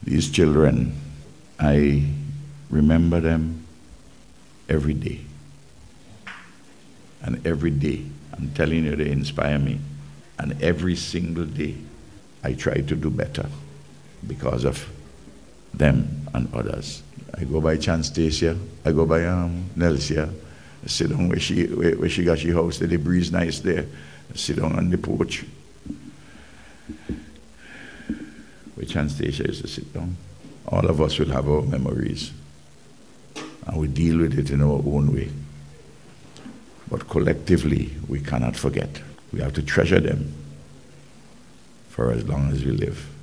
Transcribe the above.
These children, I remember them every day. And every day, I'm telling you, they inspire me. And every single day, I try to do better because of them and others. I go by Chanstacia, I go by Nelsia, I sit down where she got her house, the breeze nice there. I sit down on the porch. Where Chanstacia used to sit down. All of us will have our memories. And we deal with it in our own way. But collectively, we cannot forget. We have to treasure them for as long as we live.